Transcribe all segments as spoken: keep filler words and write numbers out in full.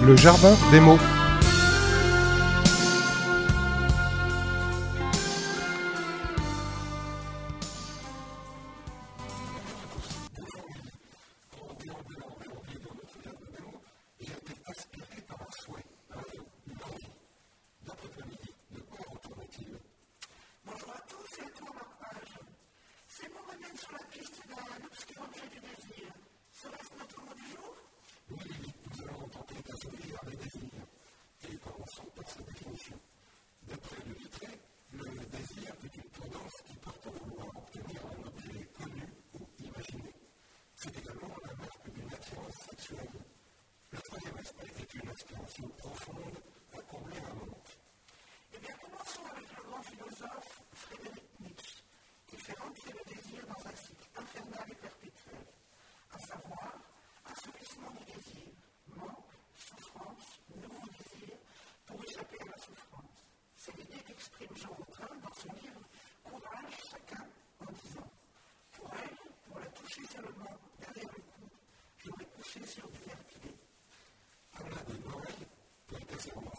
Le jardin des mots. Sur du vertilé. Anna de Noël, poétesse romantique.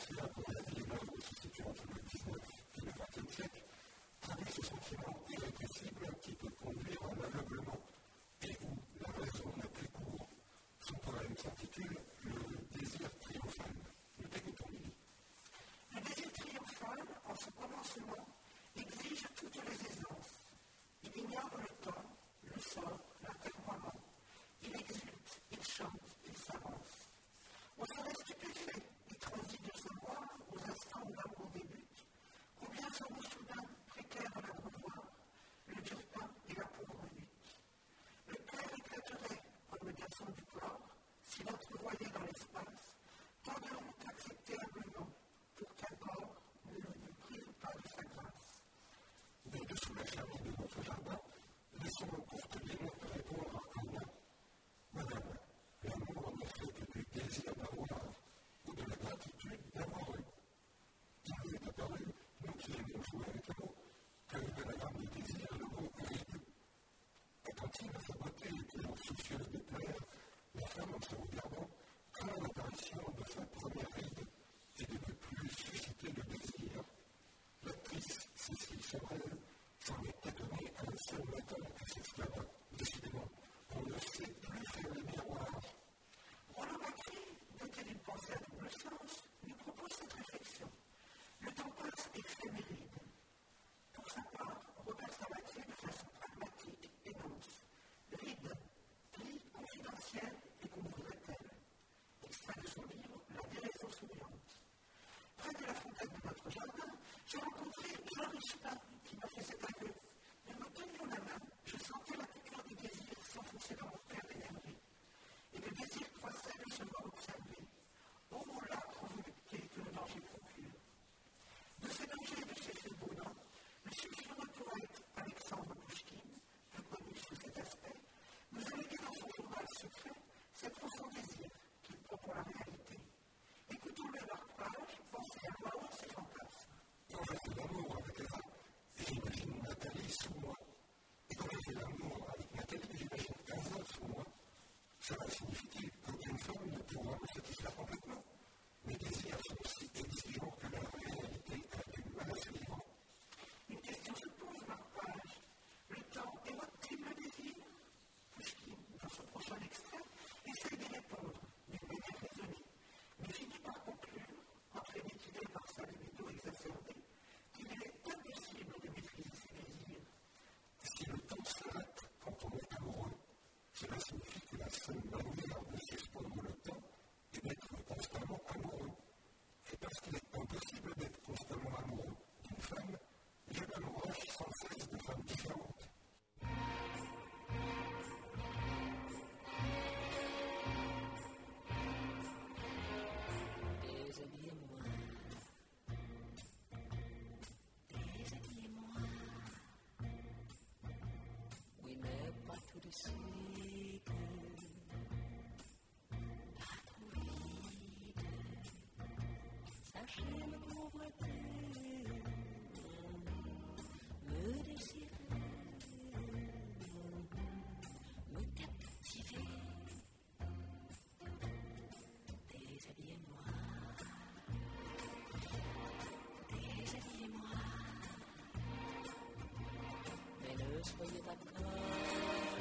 soyez d'accord,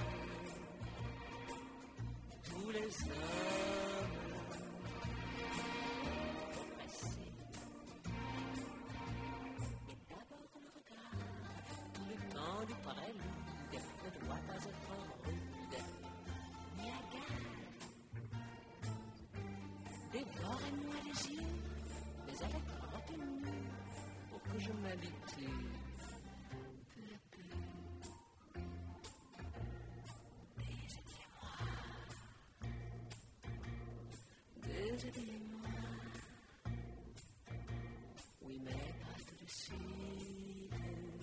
tous les hommes oppressés. Et d'abord le regard, tout le temps du prélude, ne doit pas être rude, ni hagard. Dévorez-moi les yeux, mais avec retenue, pour que je m'habitue. Déshabillez-moi, oui mais pas tout de suite,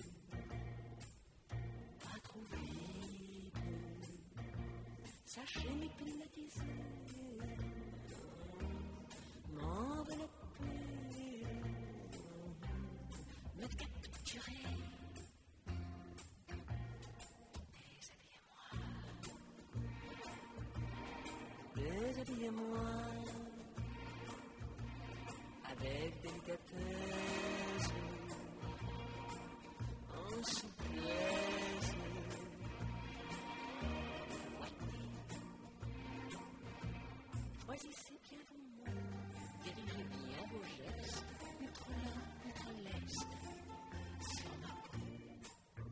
pas trop vite, sachez m'hypnotiser, m'envelopper, me capturer. Déshabillez-moi, déshabillez-moi. Avec délicatesse, en souplesse, choisissez bien vos mots, dirigez bien vos gestes, outre l'un, outre l'est, sur ma peau.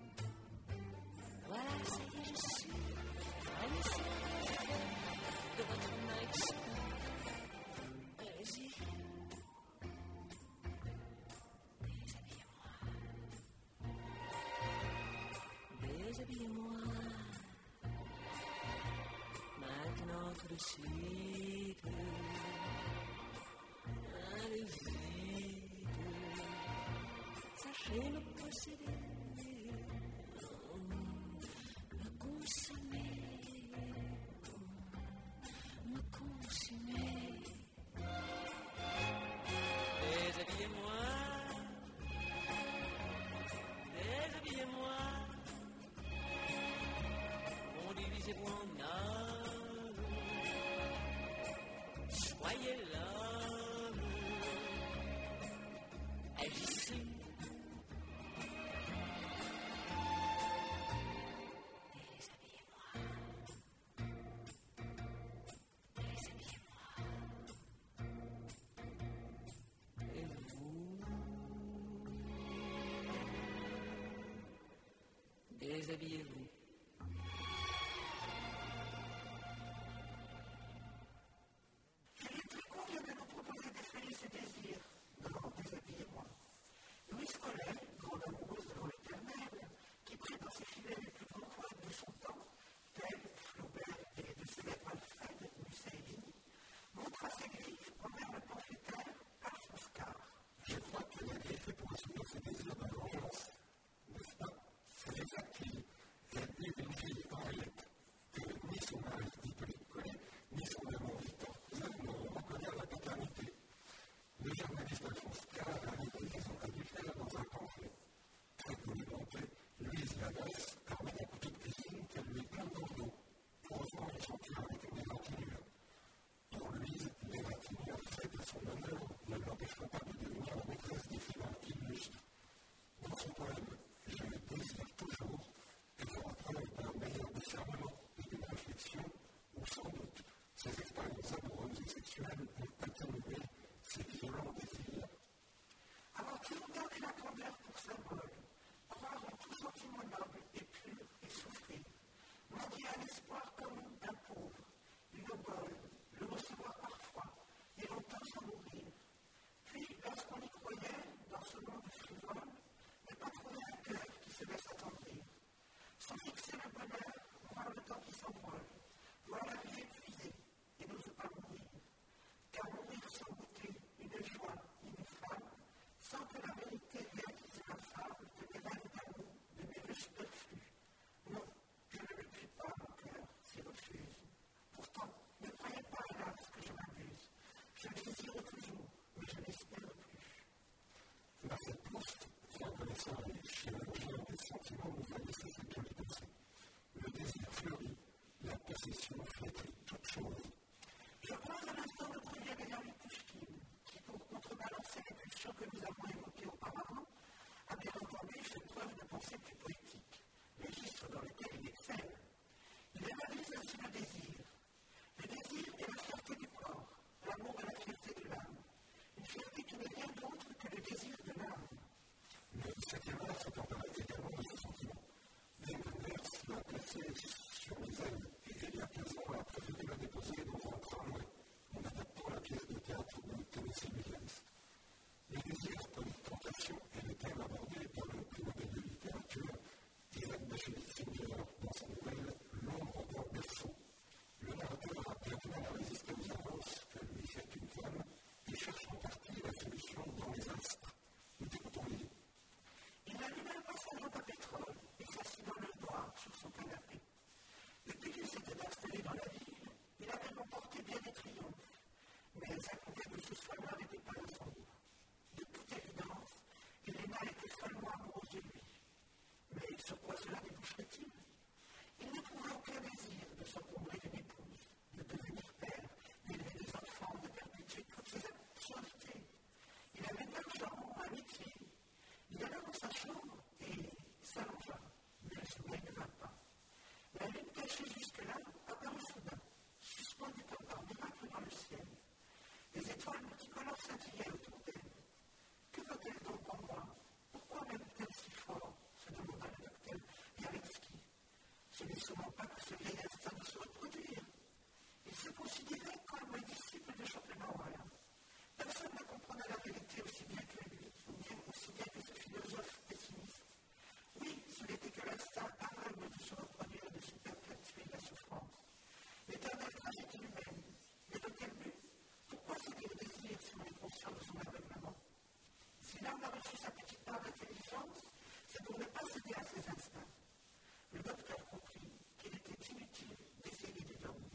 Voilà, ça y est, je suis, frémissez de votre main experte. Allez-y. Déshabillez-moi, maintenant tout de suite, allez-y, sachez me posséder, me consommer, me consumer. Déshabillez-moi, déshabillez-moi. Divisez-vous en âme, soyez l'homme, agissez. Déshabillez-moi, déshabillez-moi. Et vous, déshabillez-vous. pensée plus poétique. Les Septième art, c'est en parler également de ce sentiment. Wenders l'a placé sur les ailes et il y a quinze ans a préféré la déposer dans un tramway en adaptant la pièce de théâtre de Tennessee Williams. Les désirs comme tentation est le thème abordé par le prix Nobel de littérature Irène Bacheli-Singer dans sa nouvelle L'ombre d'un berceau. Le narrateur a bien du mal à résister aux avances que lui fait une femme et cherche en partie la solution dans les astres. Nous t'écoutons les. Il alluma un passage à pétrole et s'assit dans le noir sur son canapé. Depuis qu'il s'était installé dans la ville, il avait remporté bien des triomphes, mais sa conquête de ce soir-là n'était pas la sombre. De toute évidence, Helena était follement amoureuse de lui. Mais sur quoi cela déboucherait-il? Il n'éprouvait aucun désir de s'encombrer d'une épouse, de devenir père, d'élever des enfants, de perpétuer toutes ces absurdités. Il avait de l'argent, un métier. Il alla dans sa chambre et s'allongea, mais le sommeil ne vint pas. La lune cachée jusque-là apparut soudain, suspendue comme par miracle dans le ciel. Des étoiles multicolores scintillaient autour d'elle. Que veut-elle donc en moi? Pourquoi m'aime-t-elle si fort? Se demanda le docteur Bialewski. Ce n'est sûrement pas que ce vieil instinct de se reproduire. Il se considérait comme un disciple de Schopenhauer. Personne ne comprenait la vérité aussi bien que lui, ou bien aussi bien que ce philosophe pessimiste. Oui, ce n'était que l'instinct aveugle de se reproduire et de se perpétuer la souffrance. L'éternelle tragédie humaine. Mais de quel but? Pourquoi céder au désir si on est conscient de son aveuglement? Si l'homme a reçu sa petite part d'intelligence, c'est pour ne pas céder à ses instincts. Le docteur comprit qu'il était inutile d'essayer de dormir.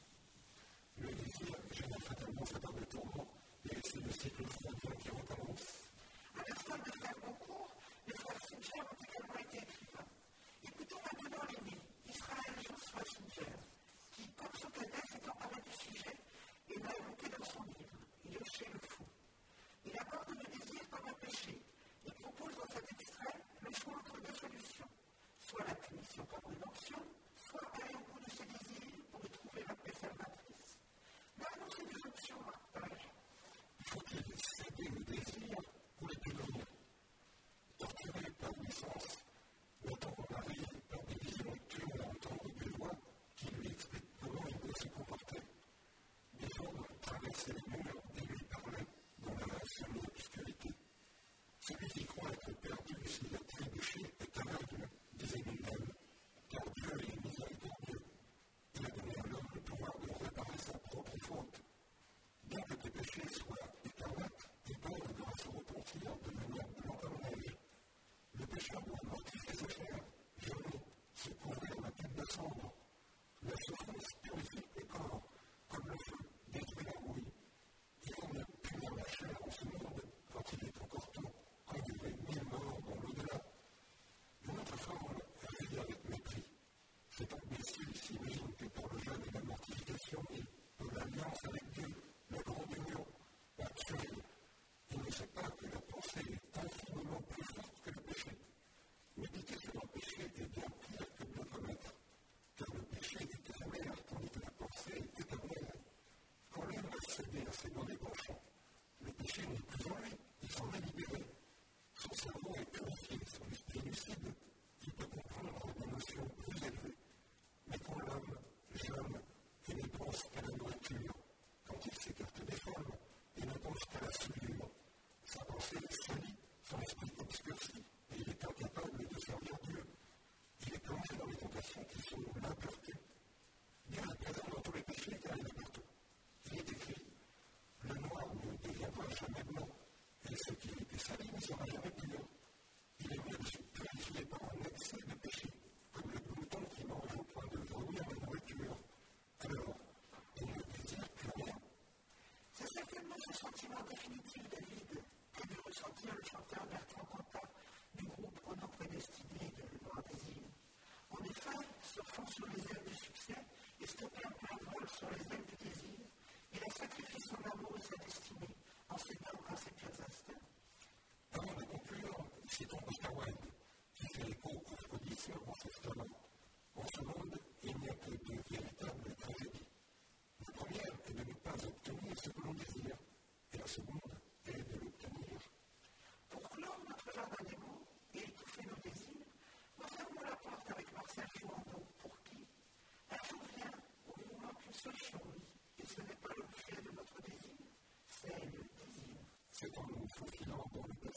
Le désir génère fatalement sa part de tourment et c'est le cycle freudien qui recommence. À l'instar de frère Goncourt, les frères Singer ont également été écrivains. Écoutons maintenant l'aîné, Israël Joshua Singer, qui, comme son cadet, s'est emparé du sujet et l'a évoqué dans son livre, Yoché le fou. Il aborde le désir comme un péché et propose dans cet extrait le choix entre deux solutions, soit la punition comme rédemption, soit aller au bout de ses désirs pour y trouver la paix salvatrice. Gardons ces deux options, Marc-Page. Faut-il céder le désir pour les punir? Torturé par l'essence, l'entend en mari par des visions nocturnes à entendre des voix qui lui expliquent comment il doit se comporter. Des formes traversaient les murs et lui parlaient dans la semi-obscurité. Celui qui croit être perdu s'il a trébuché est aveugle, disait lui-même, car Dieu est miséricordieux. Il a donné à l'homme le pouvoir de réparer sa propre faute. Bien que tes péchés soient écarlates, ils peuvent, grâce au repentir, devenir blancs comme neige. Le pécheur doit mortifier sa chair, jeûner, se couvrir la tête de cendre. La souffrance purifie le corps, comme le feu détruit la rouille. Il vaut mieux punir la chair en ce monde quand il est encore temps, qu'endurer mille morts dans l'au-delà. Une autre forme réveille avec mépris. Cet imbécile s'imagine que par le jeûne et la mortification, il peut l'alliance avec Dieu, la grande union. Absurde. Il ne sait pas que la pensée est infiniment plus forte que le péché. Méditer sur un péché est bien pire que de le commettre, car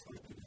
entre deux